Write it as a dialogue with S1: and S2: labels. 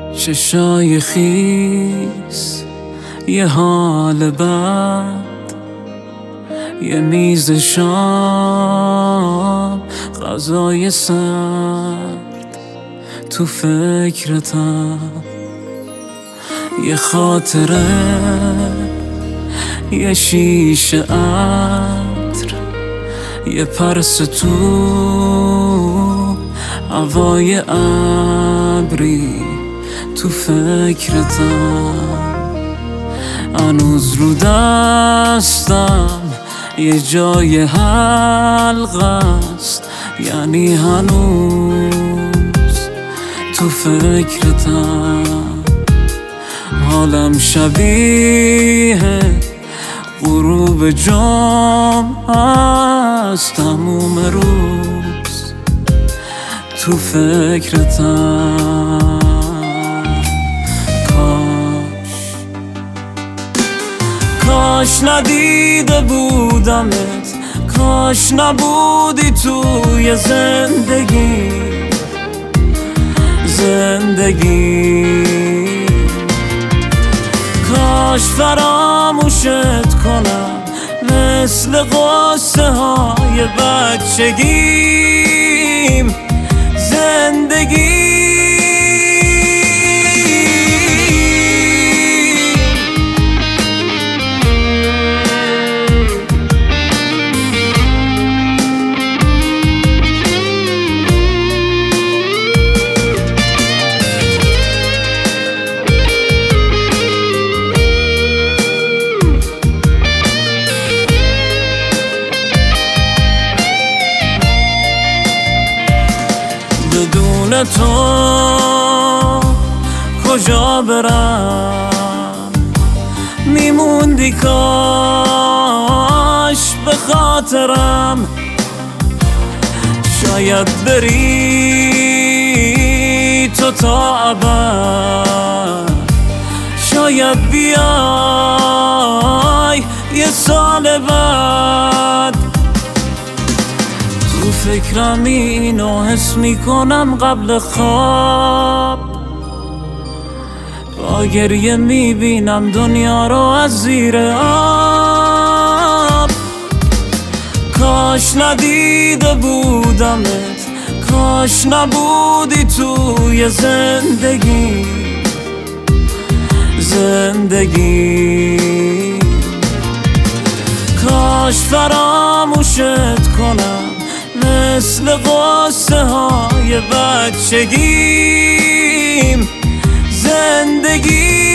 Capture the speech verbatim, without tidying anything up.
S1: چشای خیس، یه حال بد، یه میز شام، غذای سرد، تو فکرتم یه خاطره، یه شیشه عطر، یه پرس تو هوای ابری، تو فکرتم هنوز رو دستم یه جای حلق است، یعنی هنوز تو فکرتم. حالم شبیه غروب جمعه است، تموم روز تو فکرتم. کاش ندیده بودمت، کاش نبودی توی زندگی زندگی کاش فراموشت کنم مثل قصه های بچگیم. زندگی بدون تو کجا برم؟ میموندی کاش به خاطرم، شاید بری تو تا ابد، شاید بیای یه سال بعد. تو فکرم اینو حس میکنم قبل خواب، با گریه میبینم دنیا رو از زیر آب. کاش ندیده بودمت، کاش نبودی توی زندگی زندگی کاش فراموشت کنم مثل قصه های بچگیم. زندگی